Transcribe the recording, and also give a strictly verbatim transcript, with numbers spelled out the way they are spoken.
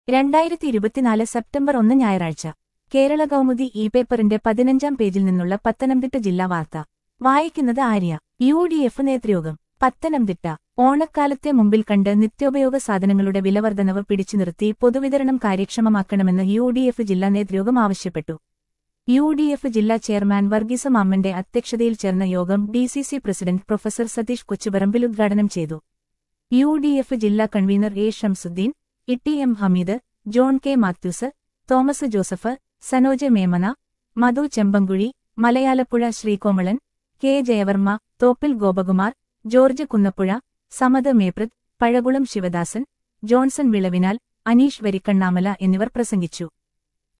രണ്ടായിരത്തി ഇരുപത്തിനാല് സെപ്റ്റംബർ ഒന്ന് ഞായറാഴ്ച കേരള കൗമുദി ഇ പേപ്പറിന്റെ പതിനഞ്ചാം പേജിൽ നിന്നുള്ള പത്തനംതിട്ട ജില്ലാ വാർത്ത വായിക്കുന്നത് ആര്യ. യു ഡി എഫ് നേതൃയോഗം പത്തനംതിട്ട. ഓണക്കാലത്തെ മുമ്പിൽ കണ്ട് നിത്യോപയോഗ സാധനങ്ങളുടെ വിലവർദ്ധനവ് പിടിച്ചു നിർത്തി പൊതുവിതരണം കാര്യക്ഷമമാക്കണമെന്ന് യു ഡി എഫ് ജില്ലാ നേതൃയോഗം ആവശ്യപ്പെട്ടു. യു ഡി എഫ് ജില്ലാ ചെയർമാൻ വർഗീസ് മാമ്മന്റെ അധ്യക്ഷതയിൽ ചേർന്ന യോഗം D C C president professor Satheesh Kochuparambil ഉദ്ഘാടനം ചെയ്തു. യു ഡി എഫ് ജില്ലാ convener A Shamsuddin, Itty M Hameed, John K Mathews, Thomas Joseph, Sanoj Memana, Madhu Chembankuzhi, Malayalappuzha Sreekomalan, K Jayavarma, Thoppil Gopakumar, George Kunnappuzha, Samad Meprath, Pazhakulam Sivadasan, Johnson Vilavinal, Aneesh Varikkannamala എന്നിവർ പ്രസംഗിച്ചു.